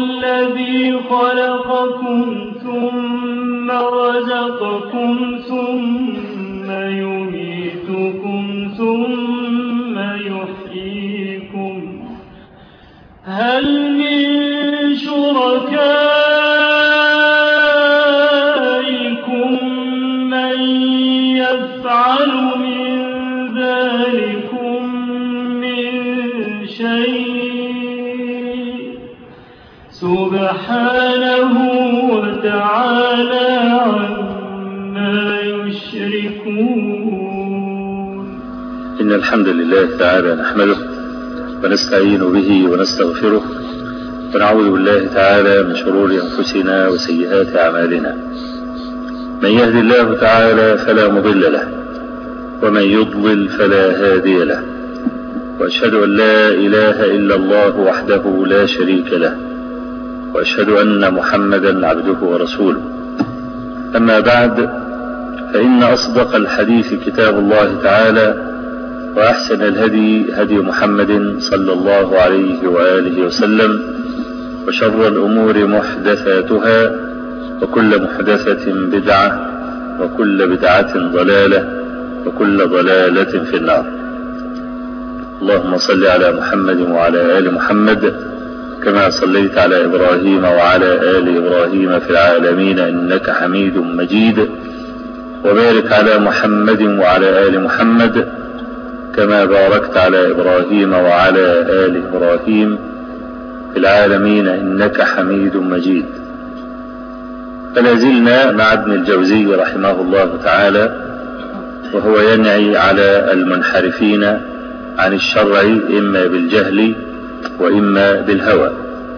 الذي خلقكم ثم رزقكم ثم يميتكم ثم يحييكم هل من شركائكم من يفعل من ذلكم من شيء سبحانه وتعالى عما يشركون. إن الحمد لله تعالى نحمده ونستعين به ونستغفره ونعوذ بالله تعالى من شرور أنفسنا وسيئات أعمالنا. من يهد الله تعالى فلا مضل له ومن يضلل فلا هادي له، وأشهد أن لا إله إلا الله وحده لا شريك له، وأشهد أن محمدا عبده ورسوله. أما بعد، فإن أصدق الحديث كتاب الله تعالى، وأحسن الهدي هدي محمد صلى الله عليه وآله وسلم، وشر الأمور محدثاتها، وكل محدثة بدعة، وكل بدعة ضلالة، وكل ضلالة في النار. اللهم صل على محمد وعلى آل محمد كما صليت على إبراهيم وعلى آل إبراهيم في العالمين إنك حميد مجيد، وبارك على محمد وعلى آل محمد كما باركت على إبراهيم وعلى آل إبراهيم في العالمين إنك حميد مجيد. فلا زلنا مع ابن الجوزي رحمه الله تعالى، وهو ينعي على المنحرفين عن الشرع إما بالجهل وإما بالهوى.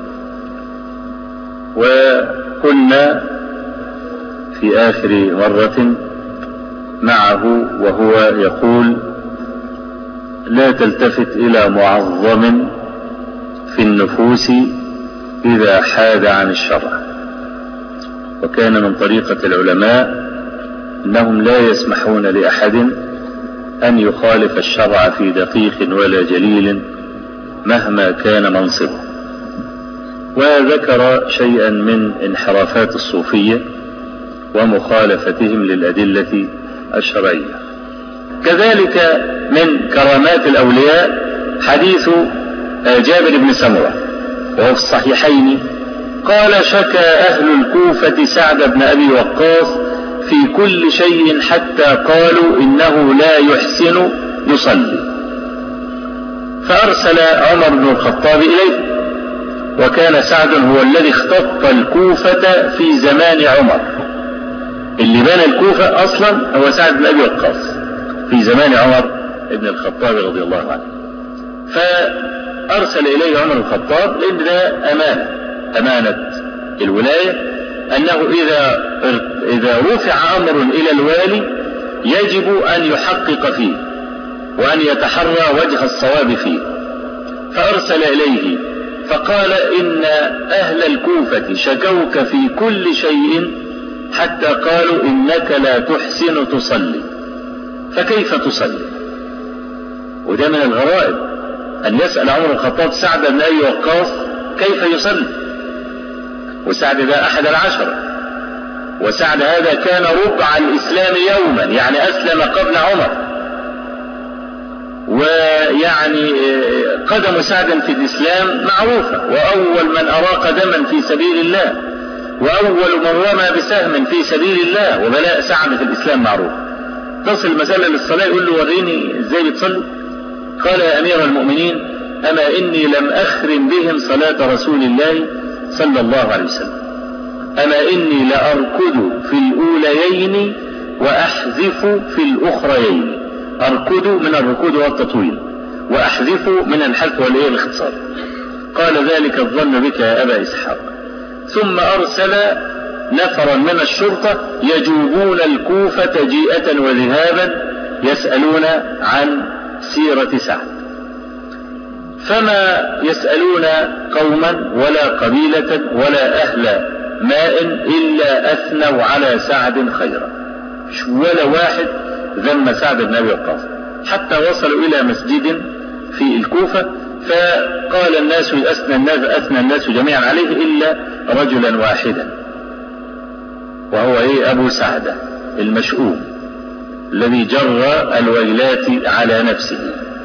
وكنا في آخر مرة معه وهو يقول: لا تلتفت إلى معظم في النفوس إذا حاد عن الشرع. وكان من طريقة العلماء أنهم لا يسمحون لأحد أن يخالف الشرع في دقيق ولا جليل مهما كان منصبه. وذكر شيئا من انحرافات الصوفية ومخالفتهم للأدلة الشرعية. كذلك من كرامات الأولياء حديث جابر بن سمرة وهو في الصحيحين، قال: شكى أهل الكوفة سعد بن أبي وقاص في كل شيء حتى قالوا إنه لا يحسن يصلي، فأرسل عمر بن الخطاب إليه. وكان سعد هو الذي اختط الكوفة في زمان عمر، اللي بنى الكوفة أصلا هو سعد بن أبي وقاص في زمان عمر بن الخطاب رضي الله عنه. فأرسل إليه عمر بن الخطاب لأن ده أمانة الولاية، أنه إذا رفع أمر إلى الوالي يجب أن يحقق فيه وأن يتحرى وجه الصواب فيه. فأرسل إليه فقال: إن أهل الكوفة شكوك في كل شيء حتى قالوا إنك لا تحسن تصلي، فكيف تصلي؟ وده من الغرائب أن يسأل عمر الخطاب سعد بن أبي وقاص كيف يصلي. وسعد ده أحد العشرة، وسعد هذا كان ربع الإسلام يوما، يعني أسلم قبل عمر. ويعني قدم سعد في الإسلام معروفة، وأول من أراق دما في سبيل الله، وأول من رمى بسهم في سبيل الله. وبلاء سعد في الإسلام معروف. تصل مسألة للصلاة يقول له: وريني إزاي بتصلي. قال: يا أمير المؤمنين، أما إني لم أخرم بهم صلاة رسول الله صلى الله عليه وسلم، أما إني لأركض في الأوليين وأحذف في الأخريين. أركض من الركود والتطويل، وأحذف من الحذف والاختصار. قال: ذلك الظن بك يا أبا إسحاق. ثم أرسل نفرا من الشرطة يجوبون الكوفة جيئة وذهابا يسألون عن سيرة سعد، فما يسألون قوما ولا قبيلة ولا أهل ماء إلا أثنوا على سعد خيرا، ولا واحد ذم سعد بن أبي وقاص، حتى وصلوا إلى مسجد في الكوفة فقال الناس أثنى الناس جميعا عليه إلا رجلا واحدا، وهو أبو سعدة المشؤوم الذي جر الويلات على نفسه.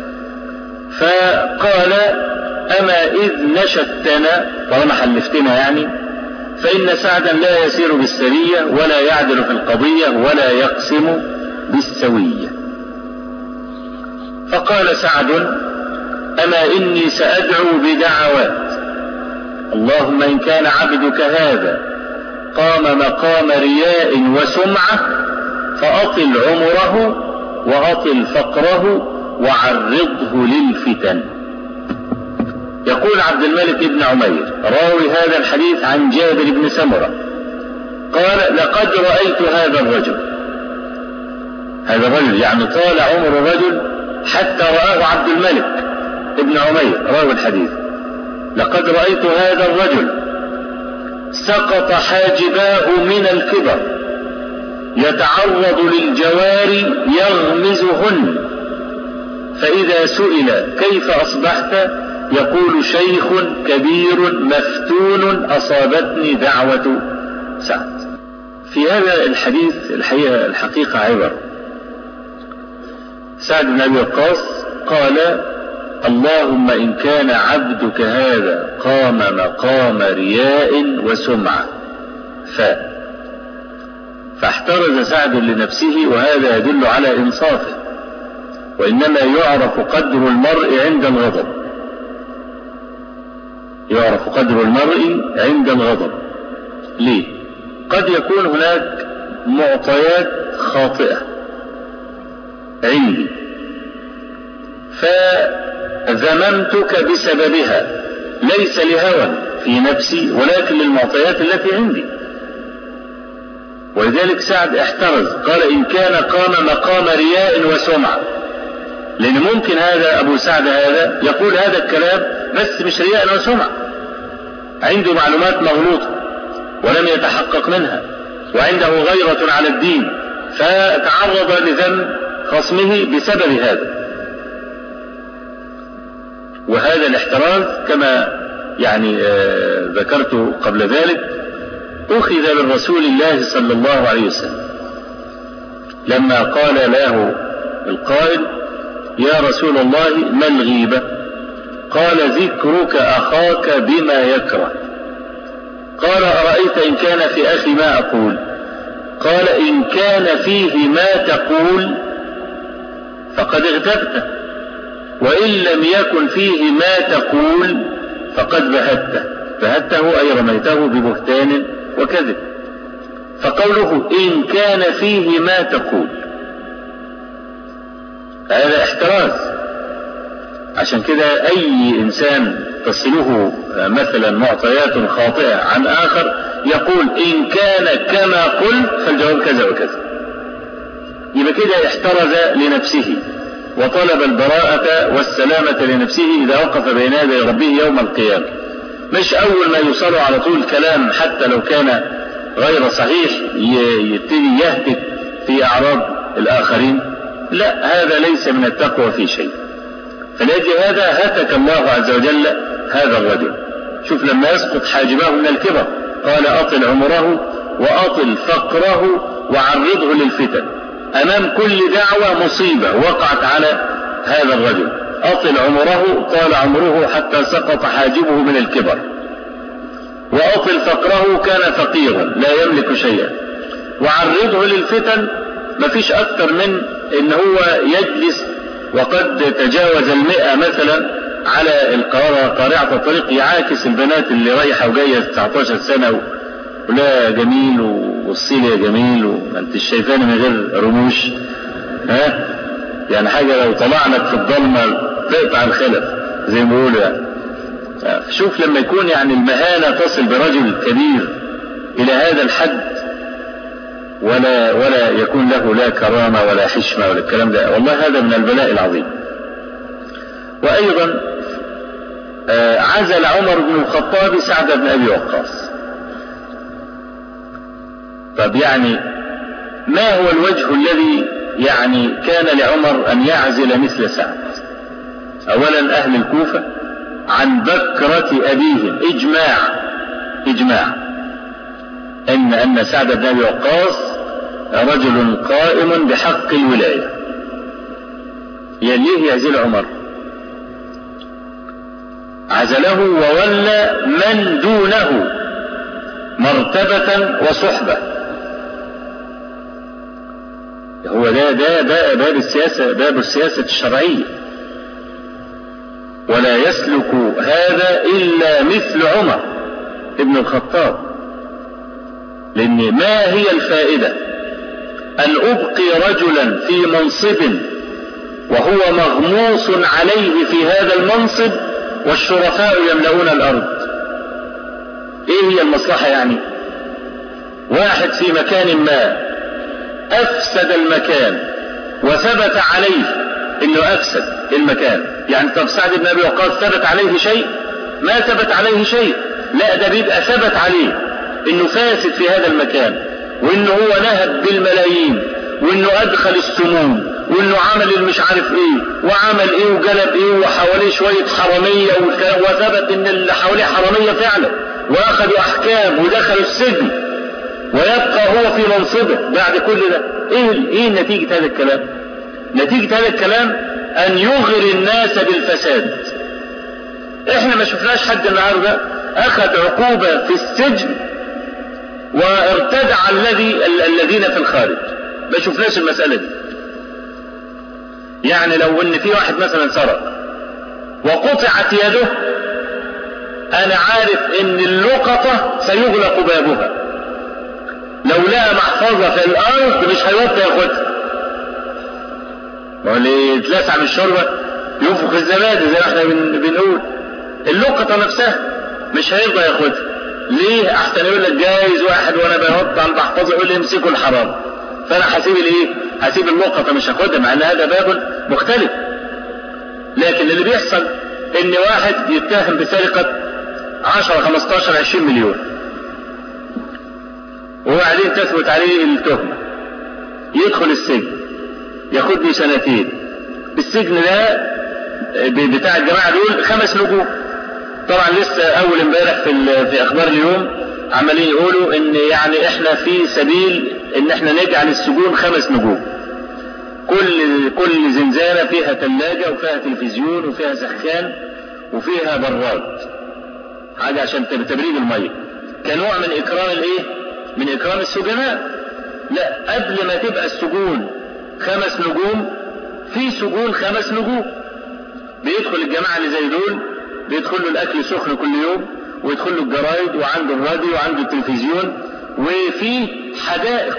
فقال أما إذ نشدتنا، طالما حلفتنا يعني، فإن سعدا لا يسير بالسرية ولا يعدل في القضية ولا يقسم بالسوية. فقال سعد أما إني سأدعو بدعوات، اللهم إن كان عبدك هذا قام مقام رياء وسمعة فأطل عمره وأطل فقره وعرضه للفتن. يقول عبد الملك بن عمير راوي هذا الحديث عن جابر بن سمرة قال لقد رأيت هذا الرجل يعني طال عمر الرجل حتى رآه عبد الملك بن عمير راوي الحديث، لقد رأيت هذا الرجل سقط حاجباه من الكبر يتعرض للجواري يغمزهن، فإذا سئل كيف أصبحت يقول شيخ كبير مفتون أصابتني دعوة سعد. في هذا الحديث الحقيقة عبر. سعد بن أبي وقاص قال اللهم إن كان عبدك هذا قام مقام رياء وسمعة فاحترز سعد لنفسه، وهذا يدل على إنصافه، وإنما يعرف قدر المرء عند الغضب، يعرف قدر المرء عند الغضب. ليه؟ قد يكون هناك معطيات خاطئة عندي فذممتك بسببها، ليس لهوى في نفسي ولكن للمعطيات التي عندي. ولذلك سعد احترز قال إن كان قام مقام رياء وسمعة، لأن ممكن هذا أبو سعد هذا يقول هذا الكلام بس مش رياء وسمعة، عنده معلومات مغلوطة ولم يتحقق منها، وعنده غيرة على الدين، فتعرض لذم خصمه بسبب هذا. وهذا الاحتراز كما ذكرت قبل ذلك أخذ من رسول الله صلى الله عليه وسلم لما قال له القائل يا رسول الله ما الغيبة؟ قال ذكرك أخاك بما يكره. قال أرأيت إن كان في أخي ما أقول؟ قال إن كان فيه ما تقول فقد اغتبته، وإن لم يكن فيه ما تقول فقد بهته أي رميته ببهتان وكذب. فقوله إن كان فيه ما تقول هذا احتراز. عشان كده أي إنسان تصله مثلا معطيات خاطئة عن آخر يقول إن كان كما قلت فالجواب كذا وكذا، يبقى كده احترز لنفسه وطلب البراءة والسلامة لنفسه إذا وقف بين يدي ربه يوم القيامة. مش أول ما يوصله على طول كلام حتى لو كان غير صحيح يبتدي يهتك في أعراض الآخرين، لا، هذا ليس من التقوى في شيء. فلأجل هذا هتك الله عز وجل هذا الرجل. شوف لما يسقط حاجباه من الكبر قال أطل عمره وأطل فقره وعرضه للفتن. أمام كل دعوة مصيبة وقعت على هذا الرجل. أطل عمره طال عمره حتى سقط حاجبه من الكبر، وأطل فقره كان فقيرا لا يملك شيئا، وعرضه للفتن. مفيش أكثر من إن هو يجلس وقد تجاوز 100 مثلا على قارعة الطريق يعاكس البنات اللي رايحة وجاية 19 سنة ولا جميل والصيل يا جميل وما انت شايفاني من غير رموش، يعني حاجة لو طلعنك في الظلمة تقطع الخلف زي ما بيقولوا يعني. شوف لما يكون المهانة تصل برجل كبير إلى هذا الحد ولا يكون له لا كرامة ولا حشمة ولا الكلام ده، والله هذا من البلاء العظيم. وأيضا عزل عمر بن الخطاب سعد بن أبي وقاص. طب ما هو الوجه الذي كان لعمر أن يعزل مثل سعد؟ أولا أهل الكوفة عن بكرة أبيهم، إجماع أن سعد بن أبي وقاص رجل قائم بحق الولاية. يليه يعزل عمر، عزله وولى من دونه مرتبة وصحبة. هو ده باب السياسة الشرعية، ولا يسلك هذا إلا مثل عمر ابن الخطاب. لأن ما هي الفائدة أن أبقي رجلا في منصب وهو مغموس عليه في هذا المنصب والشرفاء يملؤون الأرض؟ إيه هي المصلحة يعني؟ واحد في مكان ما أفسد المكان وثبت عليه إنه أفسد المكان، يعني طب سعد بن أبي وقاص ثبت عليه شيء؟ ما ثبت عليه شيء، لا ده بيبقى ثبت عليه إنه فاسد في هذا المكان، وإنه هو نهب بالملايين، وإنه أدخل السموم، وإنه عمل المش عارف إيه وعمل إيه وجلب إيه وحواليه شوية حرامية وثبت إن اللي حواليه حرامية فعلا وأخذوا أحكام ودخلوا السجن، ويبقى هو في منصبه بعد كل ده. إيه نتيجة هذا الكلام؟ نتيجة هذا الكلام أن يغري الناس بالفساد. إحنا ما شفناش حد النهارده أخذ عقوبة في السجن وارتدع الذين في الخارج، ما شفناش المسألة دي. يعني لو ان في واحد مثلا سرق وقطعت يده، انا عارف ان اللقطة سيغلق بابها، لو لقى محفظة في الارض مش هيوطي ياخدها، واللي يتلسع من الشوربة ينفخ الزبادي زي ما احنا بنقول. اللقطة نفسها مش هيرضى ياخدها. ليه؟ احسن يقول لك جايز واحد وانا بنط على المحفظة يقول لي امسكوا الحرام، فانا هسيب الايه؟ هسيب اللقطة مش هاخدها، مع ان هذا باب مختلف. لكن اللي بيحصل ان واحد يتهم بسرقة 10 15 20 مليون، وبعدين تثبت عليه التهمة، يدخل السجن، ياخد له 2 سنين. السجن ده بتاع الجماعة دول 5 نجوم. طبعا لسه اول امبارح في اخبار اليوم عمالين يقولوا ان يعني احنا في سبيل ان احنا نجعل السجون 5 نجوم، كل زنزانة فيها ثلاجة وفيها تلفزيون وفيها سخان وفيها براد، حاجة عشان تبريد المية، كنوع من اكرام الايه؟ من اكرام السجناء. لا، قبل ما تبقى السجون 5 نجوم، في سجون 5 نجوم بيدخل الجماعة اللي زي دول، بيدخل له الاكل سخن كل يوم، ويدخل له الجرايد وعنده الراديو وعنده التلفزيون، وفي حدائق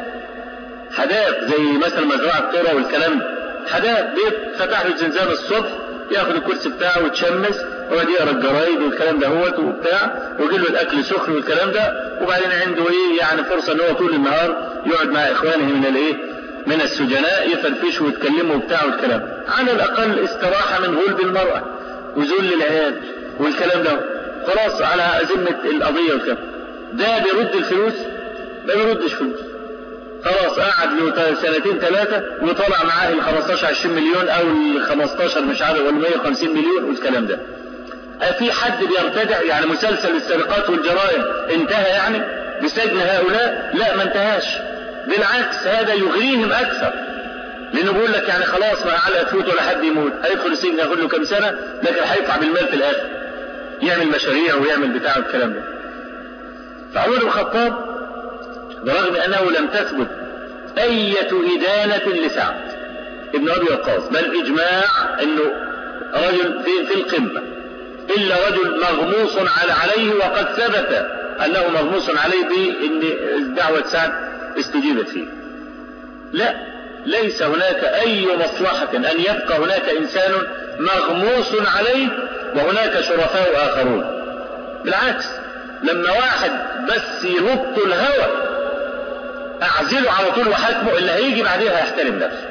زي مثلا مزرعة قرى والكلام ده، حدائق فتح له الزنزانة الصبح، ياخد الكرسي بتاعه ويتشمس ويقعد يقرا الجرايد والكلام ده هوت وبتاع، ويجي له الاكل سخن والكلام ده، وبعدين عنده ايه يعني فرصة ان هو طول النهار يقعد مع اخوانه من السجناء، يفرفشوا ويتكلموا وبتاع والكلام، على الاقل استراحة من غلب المرأة وذل العيال والكلام ده، خلاص على ذمة القضية والكلام. ده بيرد الفلوس؟ ما بيردش فلوس، خلاص قعد له 2 3 سنين وطلع معاه ال 15 20 مليون او ال 15 مش عارف ولا 150 مليون والكلام ده. في حد بيرتدع؟ يعني مسلسل السرقات والجرائم انتهى يعني بسجن هؤلاء؟ لا، ما انتهاش، بالعكس هذا يغريهم اكثر، لانه بيقول لك يعني خلاص ما علقة تفوت ولا حد يموت، هيدخل السجن ياخد له كام سنة، لكن هيطلع بالمال في الاخر، يعمل مشاريع ويعمل بتاع الكلام ده. فعمر بن الخطاب برغم انه لم تثبت اية ادانة لسعد ابن ابي وقاص، بل اجماع انه رجل في القمة، الا رجل مغموس عليه، وقد ثبت انه مغموس عليه بان دعوة سعد استجيبت فيه. لا، ليس هناك اي مصلحة ان يبقى هناك انسان مغموس عليه وهناك شرفاء اخرون. بالعكس، لما واحد بس ينط الهوى اعزله على طول وحاكمه، اللي هيجي بعدها هيحترم نفسه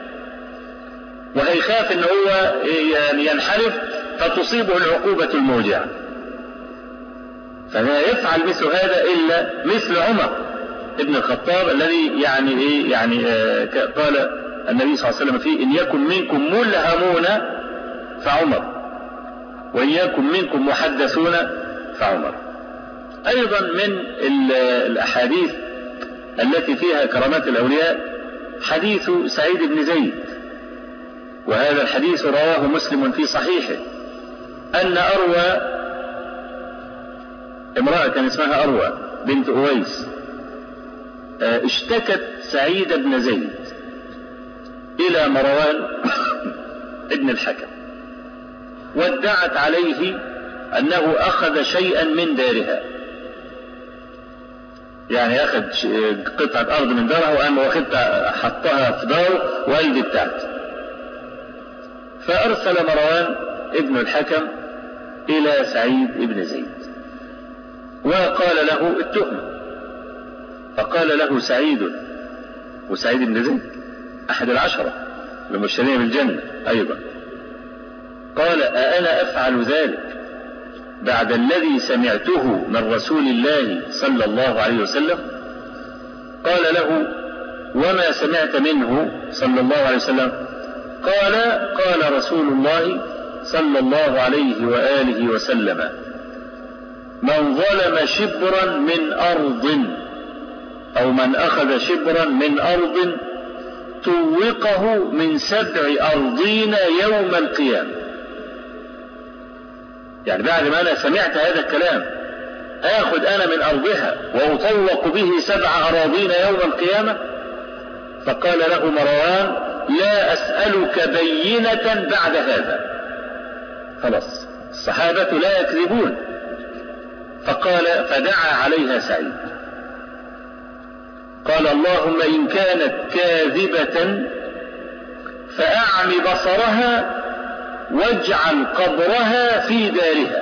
وهيخاف ان هو ينحرف فتصيبه العقوبة الموجعة. فلا يفعل مثل هذا الا مثل عمر ابن الخطاب الذي قال النبي صلى الله عليه وسلم فيه: ان يكن منكم ملهمون فعمر، وإياكم منكم محدثون فعمر. أيضا من الأحاديث التي فيها كرامات الأولياء حديث سعيد بن زيد، وهذا الحديث رواه مسلم في صحيحه، أن أروى، امرأة كان اسمها أروى بنت أويس، اشتكت سعيد بن زيد إلى مروان ابن الحكم، وادعت عليه أنه أخذ شيئا من دارها، يعني أخذ قطعة أرض من دارها وقام واخدها حطها في داره وقال دي بتاعتي. فأرسل مروان ابن الحكم إلى سعيد بن زيد وقال له التهمة، فقال له سعيد، وسعيد بن زيد أحد العشرة المبشرين بالجنة أيضا، قال أأنا أفعل ذلك بعد الذي سمعته من رسول الله صلى الله عليه وسلم؟ قال له وما سمعت منه صلى الله عليه وسلم؟ قال رسول الله صلى الله عليه وآله وسلم من ظلم شبرا من أرض أو من أخذ شبرا من أرض توقه من 7 أرضين يوم القيامة. يعني بعد ما أنا سمعت هذا الكلام آخذ أنا من أرضها وأطوق به 7 أراضين يوم القيامة؟ فقال له مروان لا أسألك بينة بعد هذا. خلاص الصحابة لا يكذبون. فدعا عليها سعيد قال اللهم إن كانت كاذبة فأعم بصرها واجعل قبرها في دارها.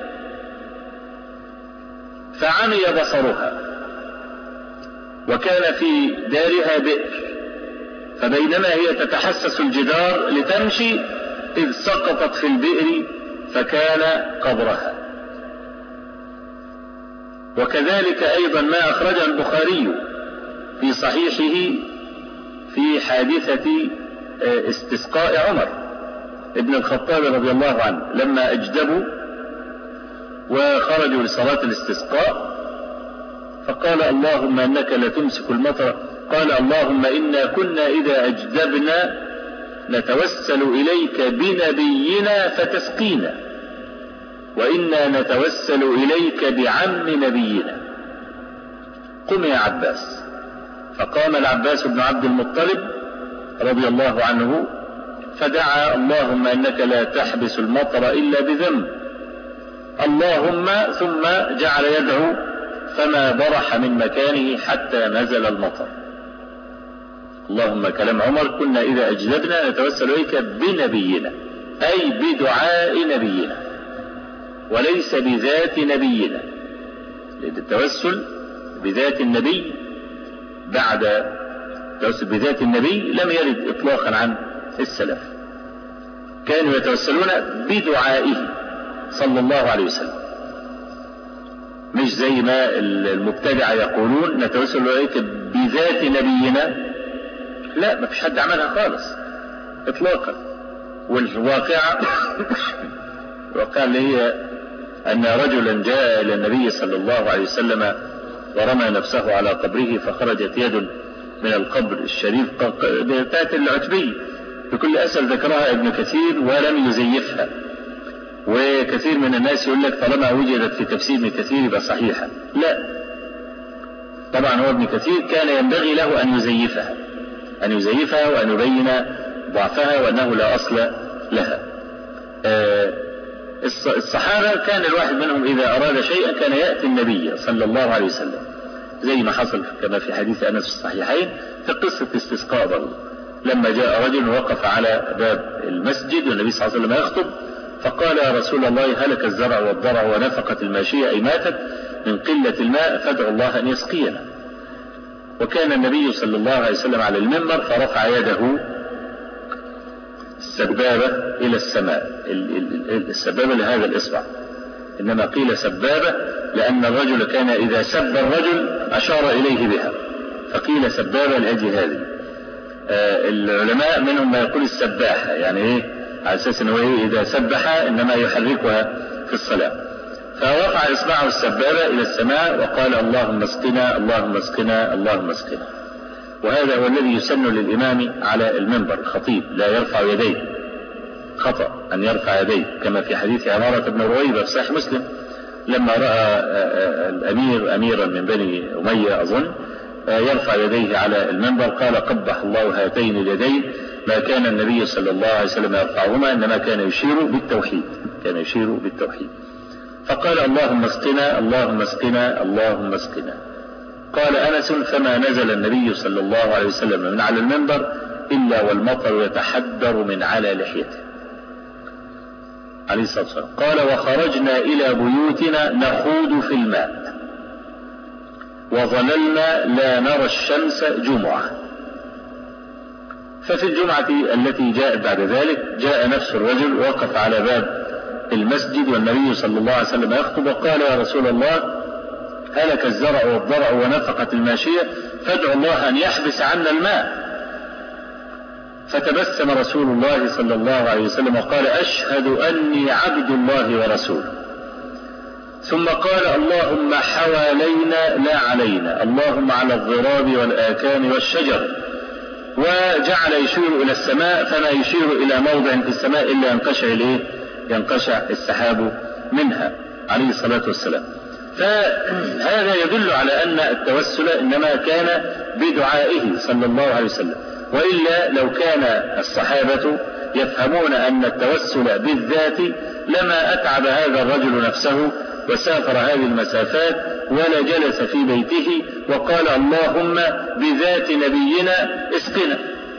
فعمي بصرها وكان في دارها بئر، فبينما هي تتحسس الجدار لتمشي إذ سقطت في البئر فكان قبرها. وكذلك أيضا ما أخرج البخاري في صحيحه في حادثة استسقاء عمر ابن الخطاب رضي الله عنه لما أجدبوا وخرجوا لصلاة الاستسقاء، فقال اللهم إنك لتمسك المطر، قال اللهم إنا كنا إذا أجدبنا نتوسل إليك بنبينا فتسقينا، وإنا نتوسل إليك بعم نبينا، قم يا عباس. فقام العباس بن عبد المطلب رضي الله عنه فدعا اللهم إنك لا تحبس المطر إلا بذنب، اللهم، ثم جعل يدعو فما برح من مكانه حتى نزل المطر. اللهم كلام عمر كنا إذا أجدبنا نتوسل إليك بنبينا، أي بدعاء نبينا وليس بذات نبينا، لأن التوسل بذات النبي بعد التوسل بذات النبي لم يرد إطلاقا عن السلف، كانوا يتوسلون بدعائه صلى الله عليه وسلم، مش زي ما المبتدع يقولون نتوسل إليك بذات نبينا، لا، ما فيش حد عملها خالص إطلاقا. والواقعة الواقعة اللي هي أن رجلا جاء إلى النبي صلى الله عليه وسلم ورمى نفسه على قبره فخرجت يد من القبر الشريف بتاعت العتبي، بكل أسف ذكرها ابن كثير ولم يزيفها، وكثير من الناس يقول لك طالما وجدت في تفسير ابن كثير يبقى صحيحة. لا، طبعا هو ابن كثير كان ينبغي له أن يزيفها وأن يبين ضعفها وأنه لا أصل لها. الصحابة كان الواحد منهم إذا أراد شيئا كان يأتي النبي صلى الله عليه وسلم، زي ما حصل كما في حديث أنس في الصحيحين في قصة استسقاء برضه، لما جاء رجل وقف على باب المسجد والنبي صلى الله عليه وسلم يخطب فقال يا رسول الله هلك الزرع والضرع ونفقت الماشية أي ماتت من قلة الماء فادعوا الله أن يسقينا. وكان النبي صلى الله عليه وسلم على المنبر فرفع يده السبابة إلى السماء، السبابة لهذا الإصبع، إنما قيل سبابة لأن الرجل كان إذا سب الرجل أشار إليه بها فقيل سبابة لأجل هذه. العلماء منهم ما يقول السباحة، يعني إيه؟ على أساس أنه إذا سبح إنما يحركها في الصلاة. فرفع إصبعه السبابة إلى السماء وقال اللهم اسقنا اللهم اسقنا اللهم اسقنا. وهذا هو الذي يسن للإمام على المنبر. الخطيب لا يرفع يديه، خطأ أن يرفع يديه، كما في حديث عمارة بن رويبة في صحيح مسلم لما رأى الأمير أميرا من بني أمية أظن يرفع يديه على المنبر قال قبح الله هاتين اليدين، ما كان النبي صلى الله عليه وسلم يرفعهما إنما كان يشير بالتوحيد، كان يشير بالتوحيد. فقال اللهم اسقنا اللهم اسقنا اللهم اسقنا. قال أنس فما نزل النبي صلى الله عليه وسلم من على المنبر إلا والمطر يتحدر من على لحيته عليه الصلاة والسلام. قال وخرجنا إلى بيوتنا نخوض في الماء وظللنا لا نرى الشمس جمعة. ففي الجمعة التي جاءت بعد ذلك جاء نفس الرجل وقف على باب المسجد والنبي صلى الله عليه وسلم يخطب وقال يا رسول الله هلك الزرع والضرع ونفقت الماشية فادعوا الله أن يحبس عنا الماء. فتبسم رسول الله صلى الله عليه وسلم وقال أشهد أني عبد الله ورسوله. ثم قال اللهم حوالينا لا علينا اللهم على الضراب والآكام والشجر. وجعل يشير إلى السماء فما يشير إلى موضع في السماء إلا ينقشع السحاب منها عليه الصلاة والسلام. فهذا يدل على أن التوسل إنما كان بدعائه صلى الله عليه وسلم، وإلا لو كان الصحابة يفهمون أن التوسل بالذات لما أتعب هذا الرجل نفسه وسافر هذه المسافات ولا جلس في بيته وقال اللهم بذات نبينا اسقنا.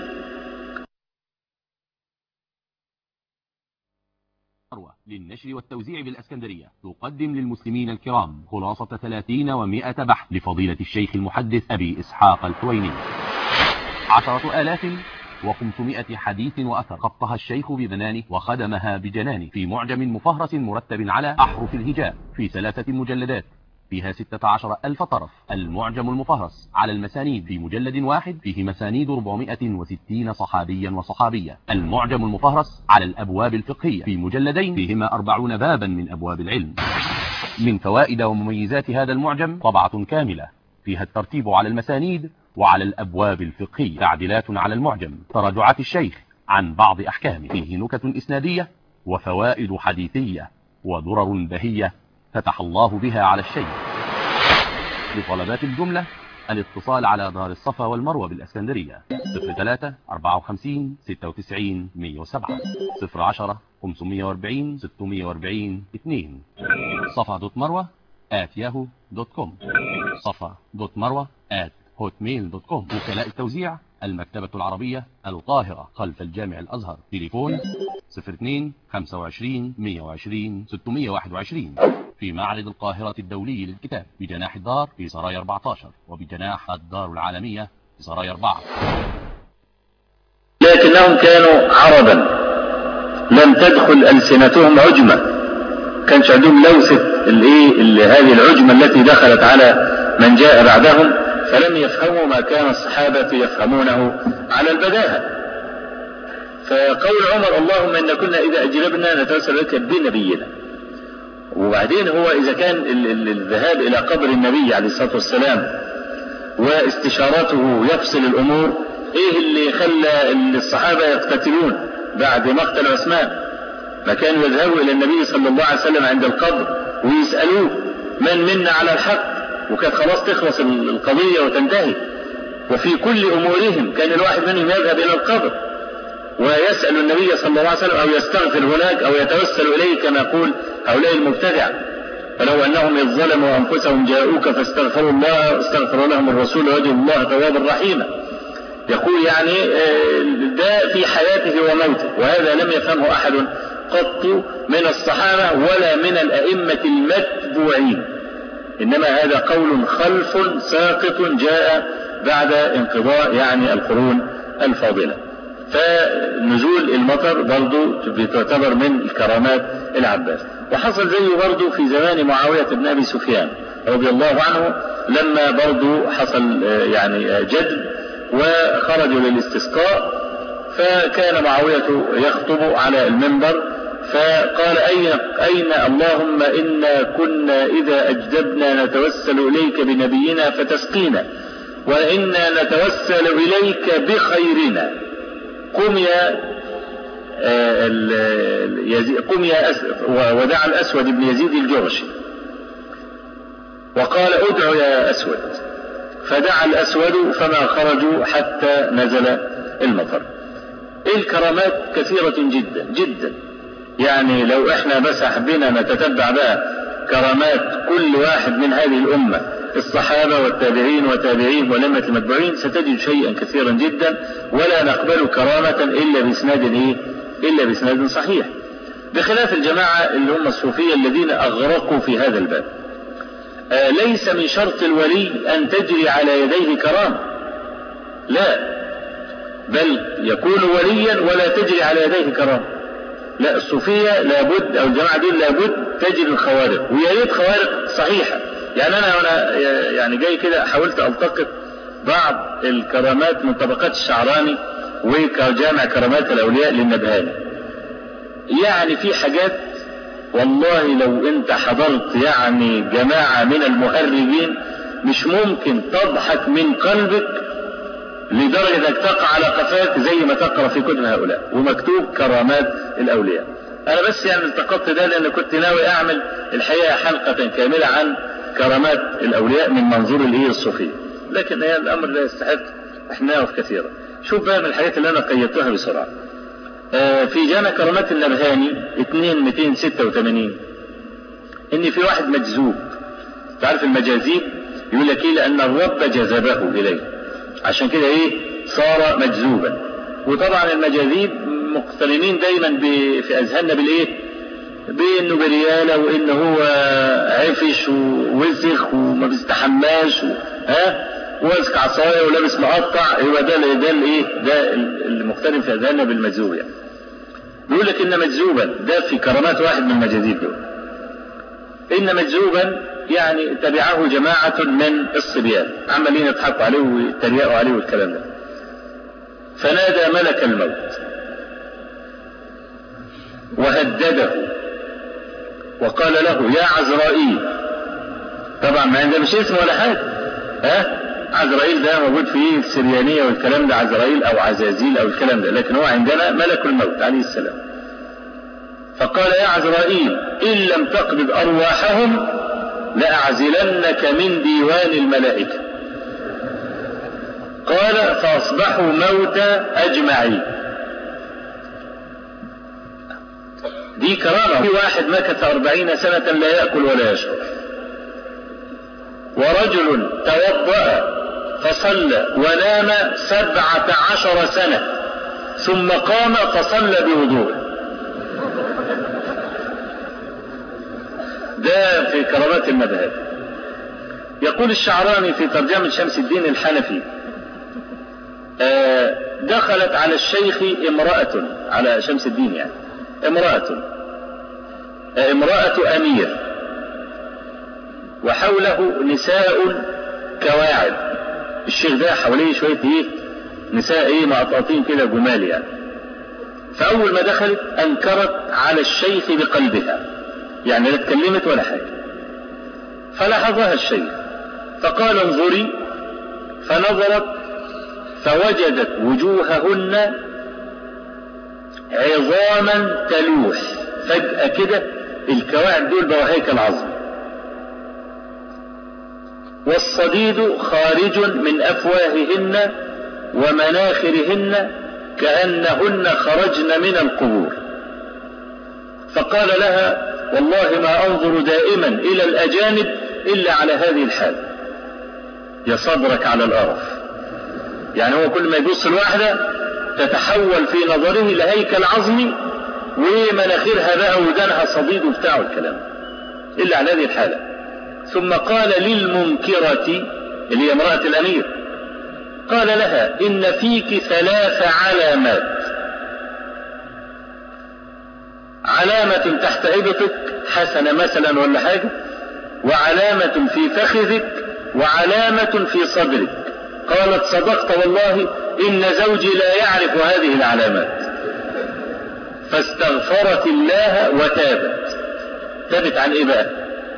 للنشر والتوزيع بالأسكندرية تقدم للمسلمين الكرام خلاصة 30 و100 بحث لفضيلة الشيخ المحدث أبي إسحاق الحويني. 10,500 حديث وأثر خطها الشيخ ببنانه وخدمها بجنانه في معجم مفهرس مرتب على أحرف الهجاء في 3 مجلدات فيها 16,000 طرف. المعجم المفهرس على المسانيد في مجلد واحد فيه مسانيد 460 صحابيا وصحابية. المعجم المفهرس على الأبواب الفقهية في مجلدين فيهما 40 بابا من أبواب العلم. من فوائد ومميزات هذا المعجم طبعة كاملة فيها الترتيب على المسانيد وعلى الأبواب الفقهية، تعديلات على المعجم، تراجعات الشيخ عن بعض أحكامه، فيه نكت إسنادية وفوائد حديثية ودرر بهية فتح الله بها على الشيخ. لطلبات الجملة الاتصال على دار الصفا والمروة بالأسكندرية 03 54 96 107 010 540 640 2 صفا.مروة@yahoo.com صفا.مروة@hotmail.com. وكلاء التوزيع المكتبة العربية القاهرة خلف الجامع الأزهر. تليفون 02 25 120 621 في معرض القاهرة الدولي للكتاب بجناح الدار في سرايا 14 وبجناح الدار العالمية في سرايا 4. لكنهم كانوا عربا لم تدخل ألسنتهم عجمة، كانش عندهم لوثة هذه العجمة التي دخلت على من جاء بعدهم، فلم يفهموا ما كان الصحابة يفهمونه على البداهة. فقول عمر اللهم إن كنا إذا أجربنا نتوسل لك بنبينا. وبعدين هو إذا كان الذهاب إلى قبر النبي عليه الصلاة والسلام واستشارته يفصل الأمور، إيه اللي خلى الصحابة يقتتلون بعد مقتل عثمان؟ ما كانوا يذهبوا إلى النبي صلى الله عليه وسلم عند القبر ويسألوه من منا على الحق، وكانت خلاص تخلص القضية وتنتهي. وفي كل أمورهم كان الواحد منهم يذهب إلى القبر ويسأل النبي صلى الله عليه وسلم أو يستغفر هناك أو يتوسل إليه كما يقول هؤلاء المبتدع. فلو أنهم إذ ظلموا أنفسهم جاءوك فاستغفروا الله استغفر لهم الرسول وجه الله توابا رحيما. يقول يعني ده في حياته وموته، وهذا لم يفهمه أحد قط من الصحابة ولا من الأئمة المتبوعين، إنما هذا قول خلف ساقط جاء بعد انقضاء يعني القرون الفاضلة. فنزول المطر برضو تعتبر من الكرامات العباس. وحصل زيه برضو في زمان معاوية بن أبي سفيان رضي الله عنه لما برضو حصل يعني جدب وخرجوا للاستسقاء، فكان معاوية يخطب على المنبر فقال أين اللهم إنا كنا إذا أجدبنا نتوسل إليك بنبينا فتسقينا وإنا نتوسل إليك بخيرنا قم يا ودعا الأسود بن يزيد الجرشي وقال ادعو يا أسود فدعا الأسود فما خرجوا حتى نزل المطر. الكرامات كثيرة جدا جدا، يعني لو احنا بس حبينا نتتبع بقى كرامات كل واحد من هذه الأمة الصحابة والتابعين وتابعين ولمة المتبوعين ستجد شيئا كثيرا جدا، ولا نقبل كرامة إلا بإسناد صحيح، بخلاف الجماعة اللي هم الصوفية الذين أغرقوا في هذا الباب. ليس من شرط الولي أن تجري على يديه كرامة، لا، بل يكون وليا ولا تجري على يديه كرامة. لا، الصوفية لابد أو الجماعة دي لابد تجري الخوارق، ويا ريت خوارق صحيحة. يعني أنا يعني جاي كده حاولت ألتقط بعض الكرامات من طبقات الشعراني وجامع كرامات الأولياء للنبهاني. يعني في حاجات والله لو انت حضرت يعني جماعة من المهرجين مش ممكن تضحك من قلبك لدرجة انك تقع على قفاك زي ما تقرأ في كتب هؤلاء ومكتوب كرامات الأولياء. أنا بس يعني التقطت ده لأن كنت ناوي أعمل الحقيقة حلقة كاملة عن كرامات الأولياء من منظور الصوفية، لكن هي الأمر لا يستحق احنا نقف كثيرا. شوف بقى من الحاجات اللي أنا قيدتها بسرعة. في جامع كرامات النبهاني 2286 ان في واحد مجذوب. تعرف المجاذيب يقول لك ايه؟ لان الرب جذبه اليه، عشان كده صار مجذوبا. وطبعا المجاذيب مقترنين دايما في اذهاننا بانه بريالة وان هو عفش ووسخ وما بيستحماش وماسك عصايه ولابس مقطع. يبقى ده اللي مقترن في اذهاننا بالمجذوب. يعني بيقول لك ان مجذوبا ده في كرامات واحد من المجاذيب دول، ان مجذوبا يعني تبعه جماعة من الصبيان عمالين يضحكوا عليه ويتريقوا عليه والكلام ده، فنادى ملك الموت وهدده وقال له يا عزرائيل. طبعا ما عنده مش اسمه ولا حاجة، عزرائيل ده موجود في السريانية والكلام ده، عزرائيل او عزازيل او الكلام ده، لكن هو عندنا ملك الموت عليه السلام. فقال يا عزرائيل ان لم تقبض ارواحهم لاعزلنك من ديوان الملائكة. قال فاصبحوا موتى اجمعين. دي كرامة. في واحد مكث 40 سنة لا يأكل ولا يشرب، ورجل توضأ فصلى ونام 17 سنة ثم قام فصلى بوضوء. ده في كرامات المذهب. يقول الشعراني في ترجمة شمس الدين الحنفي دخلت على الشيخ امرأة، على شمس الدين يعني امرأة أمير وحوله نساء كواعب. الشيخ ده حواليه شوية نساء مقطعين كده جمال يعني. فأول ما دخلت أنكرت على الشيخ بقلبها، يعني لا اتكلمت ولا حاجة. فلاحظها الشيخ فقال انظري، فنظرت فوجدت وجوههن عظاما تلوح. فجأة كده الكواعب دول بقوا هيكل عظم، والصديد خارج من أفواههن ومناخرهن كأنهن خرجن من القبور. فقال لها والله ما أنظر دائما إلى الأجانب إلا على هذه الحال. يا صبرك على القرف. يعني هو كل ما يبص الواحدة تتحول في نظره لهيكل عظمي ومناخرها بقى ودانها صديد وبتاع الكلام إلا على هذه الحالة. ثم قال للمنكرة اللي هي امرأة الأمير، قال لها إن فيك 3 علامات: علامة تحت إبطك حسنة مثلا ولا حاجة، وعلامة في فخذك، وعلامة في صدرك. قالت صدقت والله إن زوجي لا يعرف هذه العلامات. فاستغفرت الله وتابت. تابت عن إيه بقى؟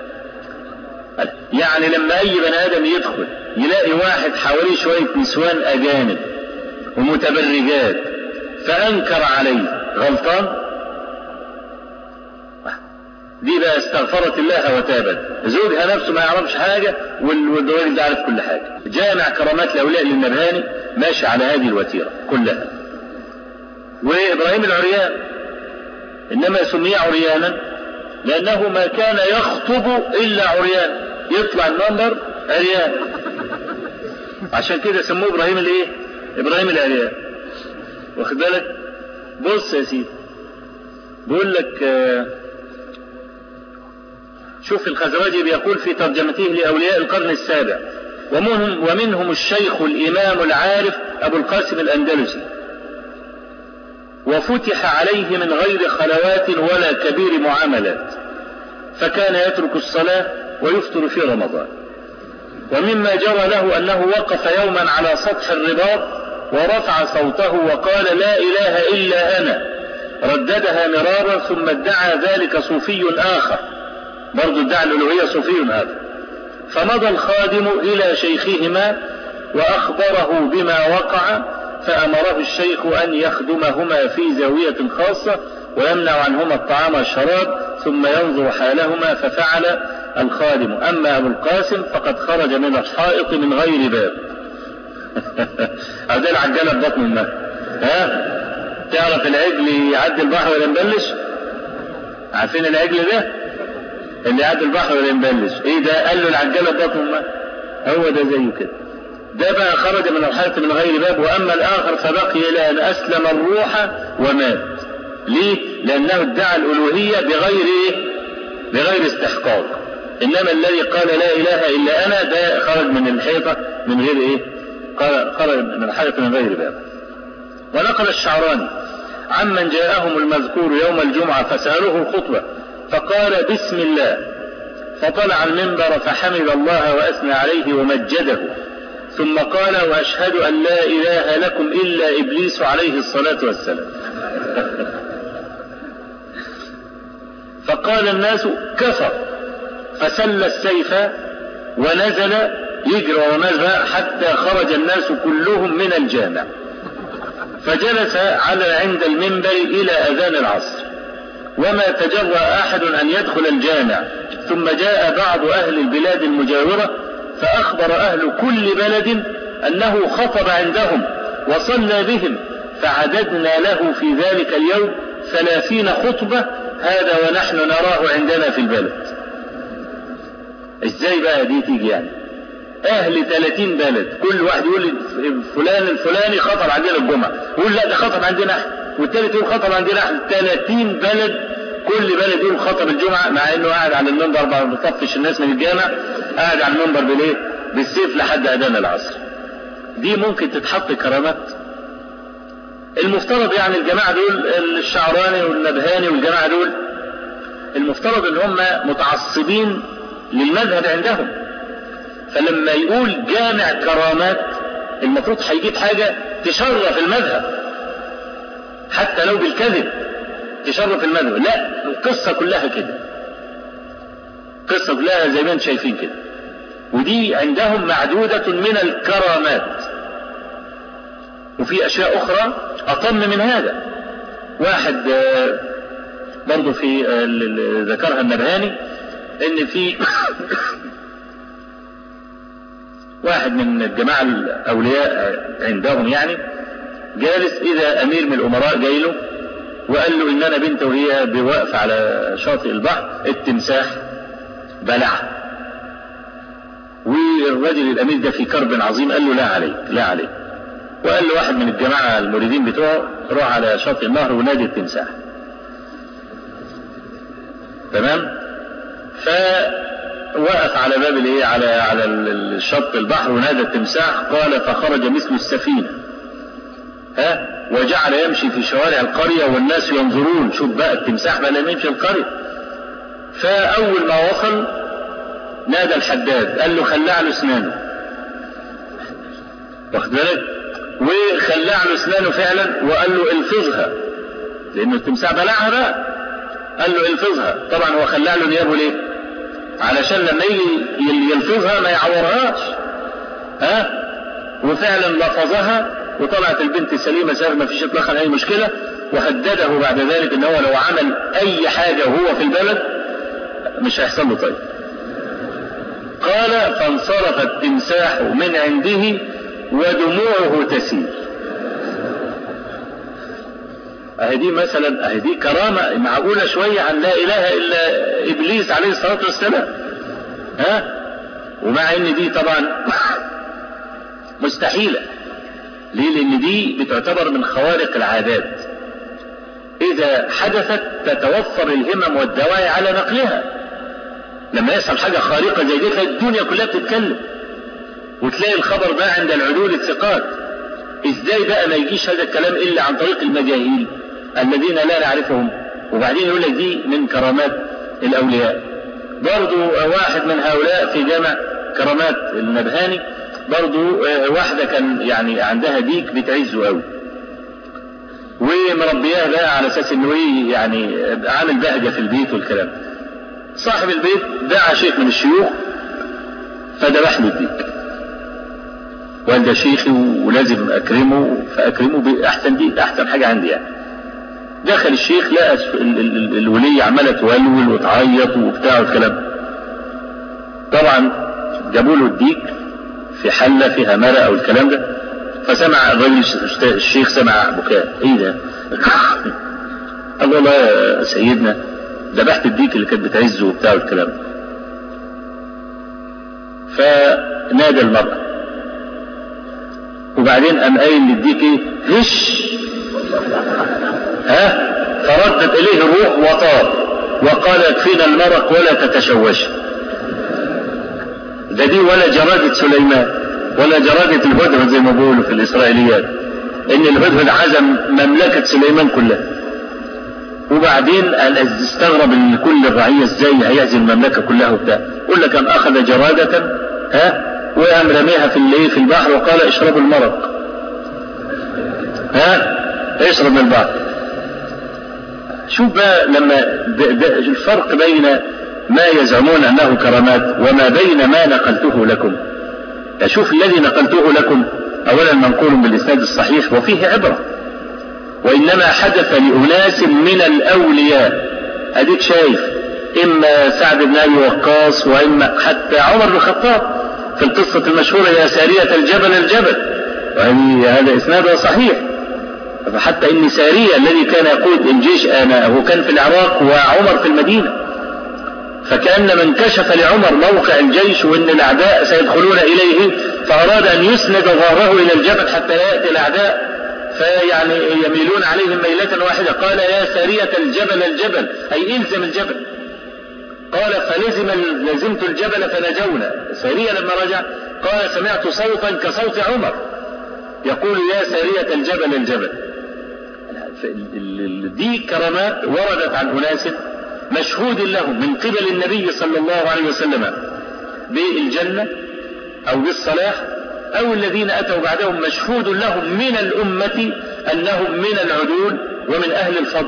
يعني لما أي بني آدم يدخل يلاقي واحد حواليه شوية نسوان أجانب ومتبرجات فأنكر عليه، غلطان؟ دي بقى استغفرت الله وتابت. زوجها نفسه ما يعرفش حاجة والراجل ده عارف كل حاجة. جامع كرامات الأولياء للنبهاني ماشي على هذه الوتيرة كلها. وإبراهيم العريان إنما سمي عريانا لأنه ما كان يخطب إلا عريان، يطلع المنبر عريان، عشان كده سموه إبراهيم الإيه؟ إبراهيم العريان. واخد بالك؟ بص يا سيدي، بيقول لك شوف الخزرجي بيقول في ترجمته لأولياء القرن السابع: ومنهم الشيخ الإمام العارف أبو القاسم الأندلسي، وفتح عليه من غير خلوات ولا كبير معاملات، فكان يترك الصلاة ويفطر في رمضان. ومما جرى له أنه وقف يوما على سطح الرباط ورفع صوته وقال: لا إله إلا أنا، رددها مرارا، ثم ادعى ذلك صوفي آخر، برضو ادعى الألوهية صوفي آخر. فمضى الخادم إلى شيخهما وأخبره بما وقع، فأمره الشيخ أن يخدمهما في زاوية خاصة ويمنع عنهما الطعام والشراب ثم ينظر حالهما، ففعل الخادم. أما أبو القاسم فقد خرج من الحائط من غير باب. هذا العجالة ببطن الماء. تعرف العجل يعدي البحر ولا ينبلش؟ عارفين العجل ده اللي يعدي البحر ولا ينبلش؟ ايه ده؟ قال له العجالة ببطن الماء. هو ده زيه كده. ده بقى خرج من الحائط من غير باب. وأما الآخر فبقي إلى أن أسلم الروح ومات. ليه؟ لأنه ادعى الألوهية بغير استحقاق. إنما الذي قال لا إله إلا أنا ده خرج من الحيطة من غير خرج من الحائط من غير باب. ونقل الشعراني عمن جاءهم المذكور يوم الجمعة فسألوه الخطبة فقال: بسم الله، فطلع المنبر فحمد الله وأثنى عليه ومجده، ثم قال: وأشهد أن لا إله لكم إلا إبليس عليه الصلاة والسلام. فقال الناس: كفر، فسل السيف ونزل يجري ونزل حتى خرج الناس كلهم من الجامع، فجلس عند المنبر إلى أذان العصر، وما تجرأ أحد أن يدخل الجامع. ثم جاء بعض أهل البلاد المجاورة فأخبر أهل كل بلد أنه خطب عندهم وصلى بهم، فعددنا له في ذلك اليوم 30 خطبة، هذا ونحن نراه عندنا في البلد. ازاي بقى دي تيجي يعني؟ اهل 30 بلد كل واحد يقول فلان الفلاني خطب عندنا الجمعة، يقول لا ده خطب عندنا احنا، والتالت يقول خطب عندنا احنا. 30 بلد كل بلد يقول خطب الجمعة، مع انه قاعد على المنبر بعد ما بيطفش الناس من الجامع، قاعد على المنبر بالايه؟ بالسيف لحد اذان العصر. دي ممكن تتحط كرامات؟ المفترض يعني الجماعة دول الشعراني والنبهاني والجماعة دول المفترض ان هم متعصبين للمذهب عندهم، فلما يقول جامع كرامات المفروض هيجيب حاجة تشرف المذهب حتى لو بالكذب، تشرف المذهب. لا، القصة كلها كده، القصة كلها زي ما انتم شايفين كده، ودي عندهم معدودة من الكرامات. وفي أشياء أخرى أطم من هذا. واحد برضو في ذكرها النبهاني ان في واحد من الجماعة الأولياء عندهم يعني جالس إذا أمير من الأمراء جاي له وقال له إن أنا بنته وهي بواقف على شاطئ البحر التمساح بلعها، والرجل الأمير ده في كرب عظيم قال له لا عليك لا عليك، وقال له واحد من الجماعة المريدين بتوعه روح على شاطئ النهر ونادي التمساح. تمام؟ فوقف على باب الايه على الشط البحر ونادى التمساح، قال فخرج مثل السفينة وجعل يمشي في شوارع القرية والناس ينظرون. شوف بقى التمساح بقى لما يمشي القرية. فأول ما وصل نادى الحداد قال له خلع له اسنانه، واخد بالك؟ وخلع له اسنانه فعلا وقال له الفظها، لانه التمساح بلعها بقى، قال له الفظها. طبعا هو خلع له نيابه ليه؟ علشان لما يجي يلفظها ما يعورهاش. وفعلا لفظها وطلعت البنت سليمة سالمة، ما فيش اطلاقا اي مشكلة. وهدده بعد ذلك ان هو لو عمل اي حاجة وهو في البلد مش هيحصل له طيب. قال فانصرف التمساح من عنده ودموعه تسيل. اهدي مثلا، اهدي كرامة معقولة شوية عن لا اله الا ابليس عليه الصلاة والسلام. ومع ان دي طبعا مستحيلة. ليه؟ لان دي بتعتبر من خوارق العادات، اذا حدثت تتوفر الهمم والدواعي على نقلها. لما يحصل حاجة خارقة زي دي تلاقي الدنيا كلها بتتكلم، وتلاقي الخبر ده عند العدول الثقات. ازاي بقى ما يجيش هذا الكلام الا عن طريق المجاهيل الذين لا نعرفهم؟ وبعدين يقول لك دي من كرامات الاولياء. برضو واحد من هؤلاء في جامع كرامات النبهاني، برضو واحدة كان يعني عندها ديك بتعزه قوي، ومربياه بقى على اساس انه يعني عامل بهجة في البيت والكلام. صاحب البيت دعا شيخ من الشيوخ فذبح له الديك، وقال ده شيخي ولازم اكرمه، فاكرمه باحسن ديك، احسن حاجة عندي يعني. دخل الشيخ لقى الولية عمالة تولول وتعيط وبتاع والكلام. طبعا جابوا له الديك في حلة فيها مرق او الكلام ده، فسمع الرجل الشيخ سمع بكاء. ايه ده؟ قال له لا يا سيدنا، ذبحت الديك اللي كانت بتعزه وبتاع والكلام. فنادى المرأة، وبعدين قام قايل للديك ايه؟ هش. فردت اليه الروح وطار وقال يكفينا المرق ولا تتشوش. ده دي ولا جرادة سليمان ولا جرادة الهدهد زي ما بيقولوا في الإسرائيليات، إن الهدهد عزم مملكة سليمان كلها. وبعدين استغرب ان كل الرعية ازاي هيعزم المملكة كلها وبتاع. يقول لك ان اخذ جرادة وقام رميها في البحر وقال اشربوا المرق. اشرب من البحر. شوف بقى لما الفرق بين ما يزعمون انه كرامات وما بين ما نقلته لكم. شوف الذي نقلته لكم اولا منقول بالاسناد الصحيح وفيه عبرة، وانما حدث لأناس من الاولياء. اديك شايف اما سعد بن ابي وقاص واما حتى عمر بن الخطاب في القصة المشهورة يا سارية الجبل الجبل، وهذا اسناده صحيح. فحتى ان سارية الذي كان يقود الجيش هو كان في العراق وعمر في المدينة، فكأن من كشف لعمر موقع الجيش وان الاعداء سيدخلون اليه، فاراد ان يسند ظهره الى الجبل حتى لا يأتي الاعداء فيعني يميلون عليهم ميلة واحدة. قال يا سارية الجبل الجبل، اي الزم الجبل. قال فلزمت الجبل فنجونا. سارية لما رجع قال سمعت صوتا كصوت عمر يقول يا سارية الجبل الجبل. دي كرامات وردت عن أناس مشهود لهم من قبل النبي صلى الله عليه وسلم بالجنة أو بالصلاح، أو الذين أتوا بعدهم مشهود لهم من الأمة أنهم من العدول ومن أهل الفضل.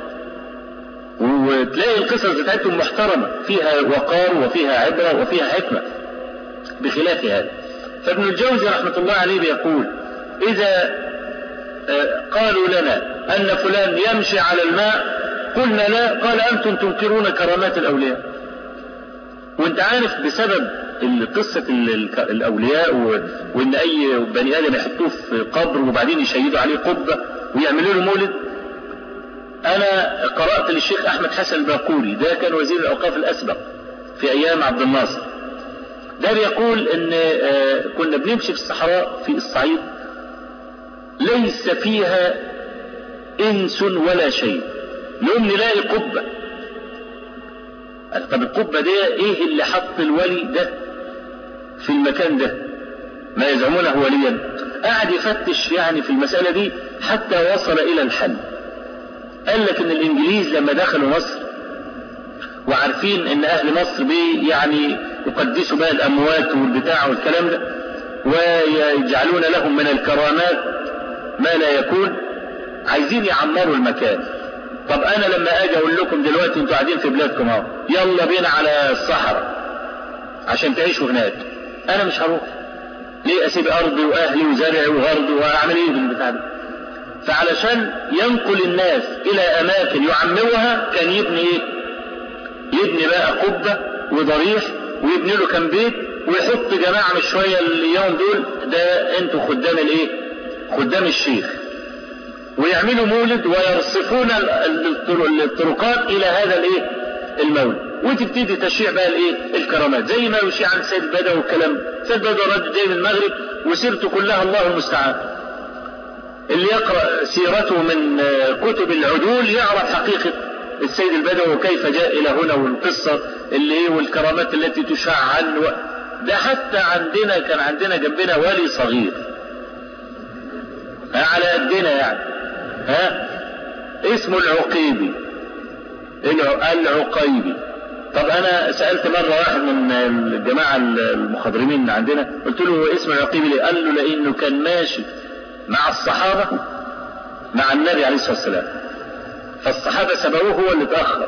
وتلاقي القصص بتاعتهم محترمة، فيها وقار وفيها عبرة وفيها حكمة بخلاف هذا. فابن الجوزي رحمة الله عليه بيقول إذا قالوا لنا أن فلان يمشي على الماء قلنا لا، قال أنتم تنكرون كرامات الأولياء. وانت عارف بسبب قصة الأولياء وإن أي بني آدم يحطوه في قبر وبعدين يشيدوا عليه قبة ويعملوا له مولد. أنا قرأت للشيخ أحمد حسن الباقوري، ده كان وزير الأوقاف الأسبق في أيام عبد الناصر. ده بيقول إن كنا بنمشي في الصحراء في الصعيد ليس فيها إنس ولا شيء، نقوم نلاقي قبة. طب القبة ده إيه اللي حط الولي ده في المكان ده؟ ما يزعمونه وليا. قاعد يفتش يعني في المسألة دي حتى وصل إلى الحل. قال لك إن الإنجليز لما دخلوا مصر وعارفين إن أهل مصر يعني يقدسوا بقى الأموات والبتاع والكلام ده، ويجعلون لهم من الكرامات ما لا يكون، عايزين يعمروا المكان. طب انا لما اجي اقول لكم دلوقتي انتوا قاعدين في بلادكم اهو، يلا بينا على الصحراء عشان تعيشوا هناك، انا مش هروح. ليه اسيب ارضي واهلي وزرعي وغرضي واعمل ايه بالبتاع ده؟ فعلشان ينقل الناس الى اماكن يعمروها كان يبني ايه؟ يبني بقى قبة وضريح ويبني له كام بيت ويحط جماعة مش شوية اليوم دول ده انتوا خدام الايه؟ خدام الشيخ، ويعملوا مولد ويرصفون الطرقات الى هذا الايه؟ المولد، وتبتدي تشيع بقى الايه؟ الكرامات زي ما يشيع عن سيد بدوي والكلام. سيد بدوي رجل جاي من المغرب وسيرته كلها الله المستعان. اللي يقرأ سيرته من كتب العدول يعرف حقيقة السيد البدوي وكيف جاء الى هنا، والقصة اللي ايه والكرامات التي تشاع عنه. ده حتى عندنا كان عندنا جنبنا ولي صغير على قدنا يعني، اسمه العقيبي، العقيبي. طب انا سألت مرة واحد من الجماعة المخضرمين عندنا، قلت له هو اسمه العقيبي ليه؟ قال له لانه كان ماشي مع الصحابة مع النبي عليه الصلاة والسلام، فالصحابة سبقوه هو اللي اتأخر،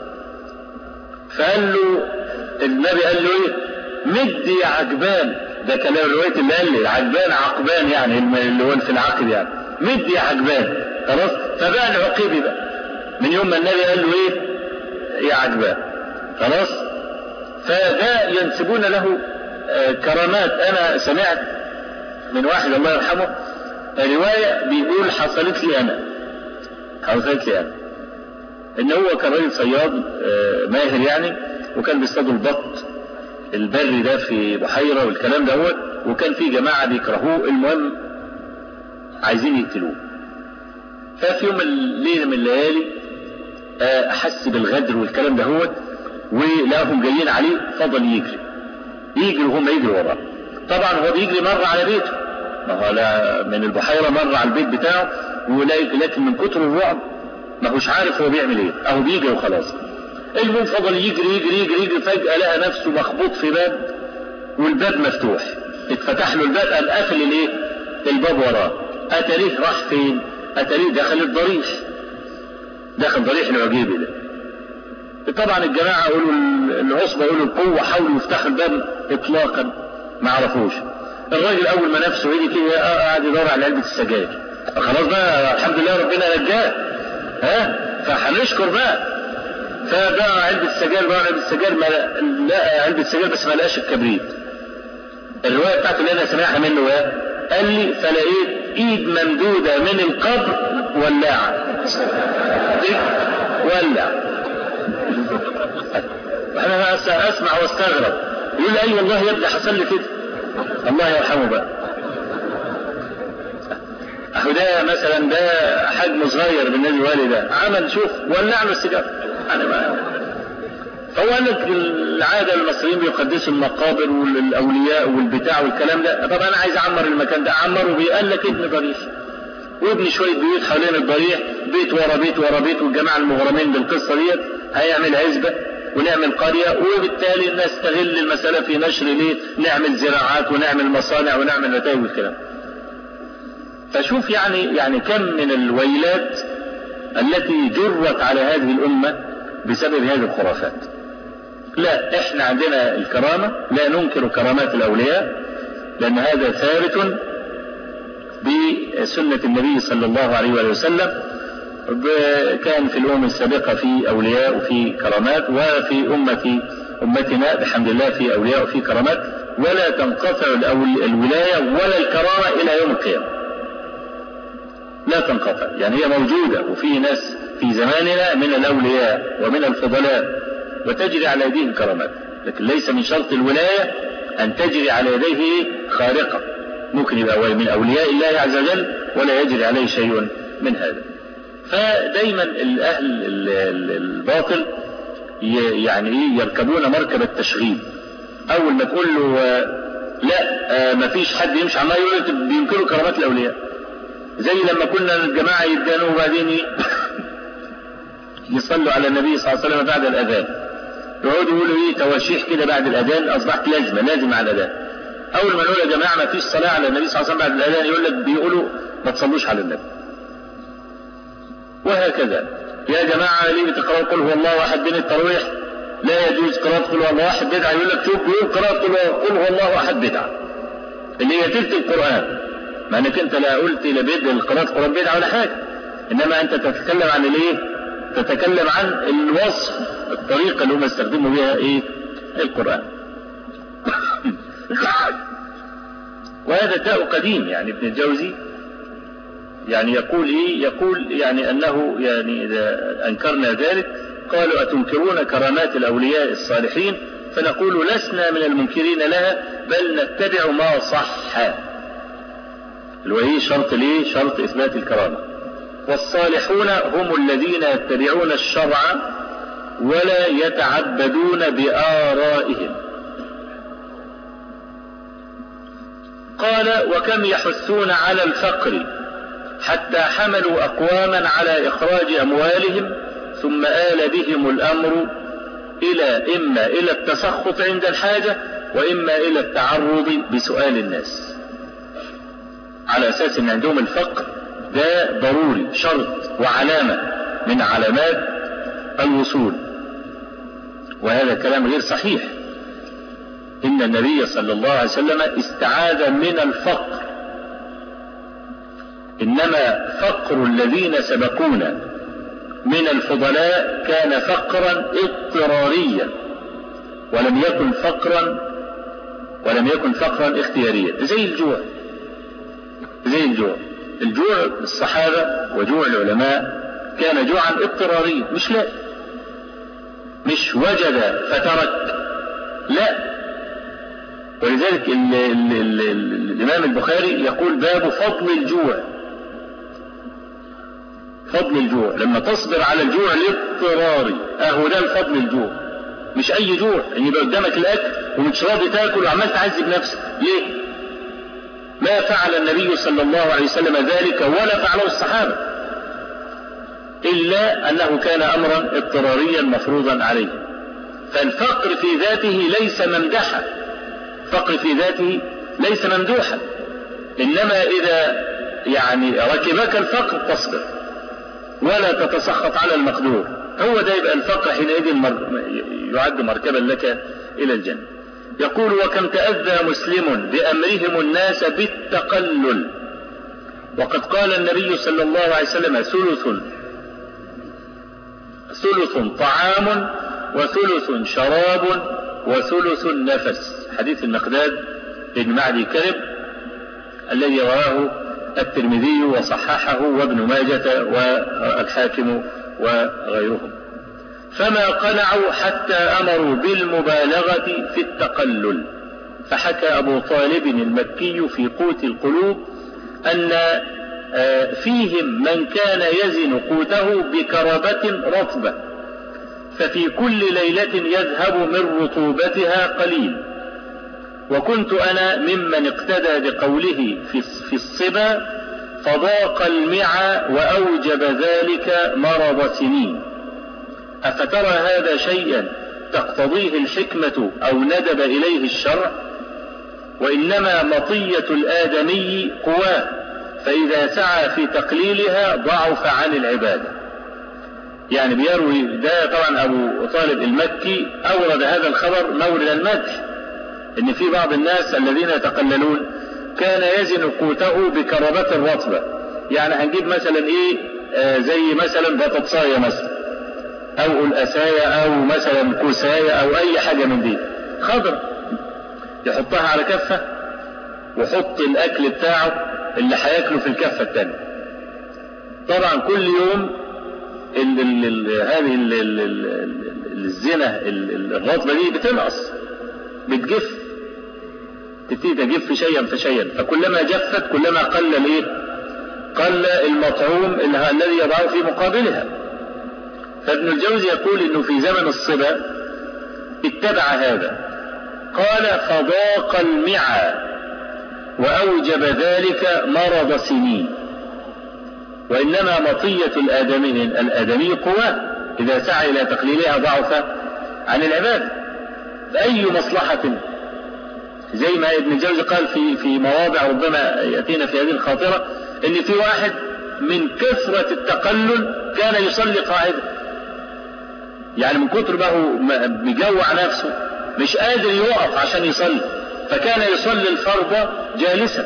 فقال له النبي قال له ايه؟ مد يا عجبان. ده كلام الرواية اللي قال لي عجبان عقبان يعني اللي هو في العقب يعني، مد يا عجبان. خلاص فبقى العقيبي بقى من يوم ما النبي قال له ايه؟ يا عجبان. خلاص فده ينسبون له كرامات. انا سمعت من واحد الله يرحمه رواية بيقول حصلت لي انا ان هو كان راجل صياد ماهر يعني، وكان بيصطادوا البط البري ده في بحيرة والكلام ده هو، وكان في جماعة بيكرهوه، المهم عايزين يقتلوه. ففي يوم الليلة من الليالي احس بالغدر والكلام ده هو، ولقاهم جايين عليه، فضل يجري وهم يجروا وراه. طبعا هو بيجري مرة على بيته، ما هو من البحيرة مرة على البيت بتاعه، لكن من كتر الرعب ما هوش عارف هو بيعمل ايه، اهو بيجري وخلاص. المهم فضل يجري، فجأة لقى نفسه مخبوط في باب والباب مفتوح، اتفتح له الباب، قام قافل الايه؟ الباب وراه. اتاريه راح فين؟ اتاريه دخل ضريح العجيبي ده. طبعا الجماعة يقولوا العصبة يقولوا القوة حاولوا يفتحوا الباب اطلاقا ما عرفوش. الراجل اول ما نفسه هدي كده قاعد يدور على علبة السجاير. خلاص بقى الحمد لله ربنا نجاه، فهنشكر بقى. فبقى علبة السجاير ما لقى علبة السجاير بس ما لقاش الكبريت. الرواية بتاعته اللي انا سمعها منه قال لي فلقيت ايد ممدودة من القبر ولاعة ولع. انا اسمع واستغرب، يقول لي اي والله يا ابني حصل لي كده، الله يرحمه بقى. اهو ده مثلا ده حجم صغير بالنسبه للوالي ده، عمل شوف ولع له السيجاره. فهو قال لك العاده المصريين بيقدسوا المقابر والاولياء والبتاع والكلام ده. طب انا عايز اعمر المكان ده، اعمره بيه. قال لك ابن ضريح وابني شويه بيوت حوالين الضريح، بيت ورا بيت ورا بيت، والجماعه المغرمين بالقصه ديت هيعمل عزبه ونعمل قريه، وبالتالي نستغل المساله في نشر ليه؟ نعمل زراعات ونعمل مصانع ونعمل نتائج والكلام. فشوف يعني كم من الويلات التي جرت على هذه الأمة بسبب هذه الخرافات. لا، احنا عندنا الكرامة، لا ننكر كرامات الأولياء، لأن هذا ثابت بسنة النبي صلى الله عليه وسلم. كان في الأمم السابقة في أولياء وفي كرامات، وفي أمتنا بحمد الله في أولياء وفي كرامات، ولا تنقطع الولاية ولا الكرامة إلى يوم القيامة، لا تنقطع. يعني هي موجودة، وفي ناس في زماننا من الأولياء ومن الفضلاء وتجري على يديهم كرامات، لكن ليس من شرط الولاية أن تجري على يديه خارقة. ممكن يبقى من أولياء الله عز وجل ولا يجري عليه شيء من هذا. فدايما الأهل الباطل يعني يركبون مركب التشغيب. أول ما تقول له لا ما فيش حد يمشي عما يقول بينكروا كرامات الأولياء. زي لما كنا الجماعة يدانوا وبعدين يصلوا على النبي صلى الله عليه وسلم بعد الأذان، يقعدوا يقولوا تواشيح كده بعد الأذان، أصبحت لازم على الأذان. اول ما نقول يا جماعة ما فيش صلاة على النبي صلى الله عليه وسلم بعد الاذان يقول لك بيقولوا ما تصلوش على النبي. وهكذا يا جماعة ليه بتقرأوا قل هو الله واحد بين التراويح؟ لا يجوز قراءة قل هو الله واحد بدعة. يقول لك شوف بيقول قراءة قل هو الله واحد بدعة اللي هي تلت القرآن، مع انك انت لا قلت لا بدء قراءة القرآن بدعة ولا حاجة، انما انت تتكلم عن الايه؟ تتكلم عن الوصف، الطريقة اللي هم استخدموا بها ايه؟ القرآن. وهذا داء قديم. يعني ابن الجوزي يعني يقول ايه؟ يقول يعني انه يعني اذا انكرنا ذلك قالوا اتنكرون كرامات الاولياء الصالحين؟ فنقول لسنا من المنكرين لها بل نتبع ما صح. وهي شرط ليه؟ شرط اثبات الكرامة. والصالحون هم الذين يتبعون الشرع ولا يتعبدون بآرائهم. قال وكم يحثون على الفقر حتى حملوا أقواما على إخراج أموالهم ثم آل بهم الأمر إما إلى التسخط عند الحاجة وإما إلى التعرض بسؤال الناس، على أساس أن عندهم الفقر ده ضروري شرط وعلامة من علامات الوصول. وهذا كلام غير صحيح. إن النبي صلى الله عليه وسلم استعاذ من الفقر، إنما فقر الذين سبقونا من الفضلاء كان فقرا اضطراريا ولم يكن فقرا اختياريا. زي الجوع الجوع الصحابة وجوع العلماء كان جوعا اضطراريا، مش لا مش وجد فترك، لا. ولذلك الإمام البخاري يقول باب فضل الجوع. فضل الجوع لما تصبر على الجوع الاضطراري، ده الفضل الجوع، مش اي جوع ان يبقى قدامك الاكل ومش راضي تاكل وعمال تعذب نفسك. ليه؟ ما فعل النبي صلى الله عليه وسلم ذلك ولا فعله الصحابة، الا انه كان امرا اضطراريا مفروضا عليه. فالفقر في ذاته ليس ممدحا، فقر في ذاته ليس ممدوحا، انما اذا يعني ركبك الفقر تصبر ولا تتسخط على المقدور. هو ده يبقى الفقر حينئذ يعد مركبا لك الى الجنة. يقول وكم تأذى مسلم بأمرهم الناس بالتقلل، وقد قال النبي صلى الله عليه وسلم ثلث طعام وثلث شراب وثلث نفس. حديث المقداد بن معدي كرب الذي رواه الترمذي وصححه وابن ماجة والحاكم وغيرهم. فما قنعوا حتى أمروا بالمبالغة في التقلل. فحكى أبو طالب المكي في قوت القلوب أن فيهم من كان يزن قوته بكربة رطبة، ففي كل ليلة يذهب من رطوبتها قليل. وكنت أنا ممن اقتدى بقوله في الصبا فضاق المعى وأوجب ذلك مرض سنين. أفترى هذا شيئا تقتضيه الحكمة أو ندب إليه الشرع؟ وإنما مطية الآدمي قواه، فإذا سعى في تقليلها ضعف عن العبادة. يعني بيروي ده طبعا أبو طالب المكي أورد هذا الخبر مورد المدح، إن في بعض الناس الذين يتقللون كان يزن قوته بكربة رطبة. يعني هنجيب مثلا زي مثلا بطاطساية مثلا او الاساية او مثلا كوساية او اي حاجة من دي خضر، يحطها على كفة وحط الاكل بتاعه اللي هياكله في الكفة التانية. طبعا كل يوم هذه الزنة الرطبة دي بتنقص، بتجف، تبتدي تجف شيئا فشيئا، فكلما جفت كلما قل المطعوم الذي يضعه في مقابلها. فابن الجوزي يقول انه في زمن الصبا اتبع هذا، قال فضاق المعى وأوجب ذلك مرض سنين. وإنما مطية الآدمي قواه، إذا سعى إلى تقليلها ضعف عن العبادة. فأي مصلحة زي ما ابن الجوزي قال في مواضع ربما يأتينا في هذه الخاطرة، ان في واحد من كثرة التقلل كان يصلي قاعدا، يعني من كتر ما هو بيجوع نفسه مش قادر يقف عشان يصلي، فكان يصلي الفرض جالسا.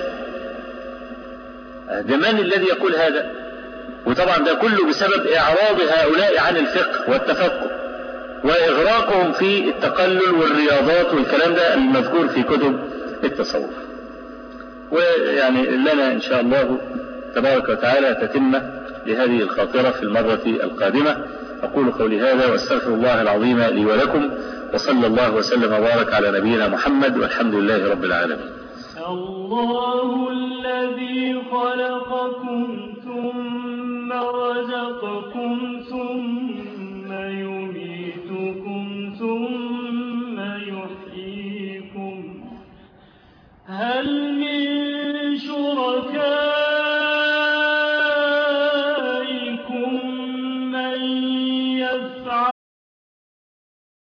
ده من الذي يقول هذا؟ وطبعا ده كله بسبب إعراض هؤلاء عن الفقه والتفقه وإغراقهم في التقلل والرياضات والكلام ده المذكور في كتب التصوف. ويعني لنا إن شاء الله تبارك وتعالى تتمة لهذه الخاطرة في المرة القادمة. أقول قولي هذا وأستغفر الله العظيم لي ولكم، وصلى الله وسلم وبارك على نبينا محمد، والحمد لله رب العالمين. الله الذي خلقكم ثم رزقكم ثم يميتكم ثم يحييكم، هل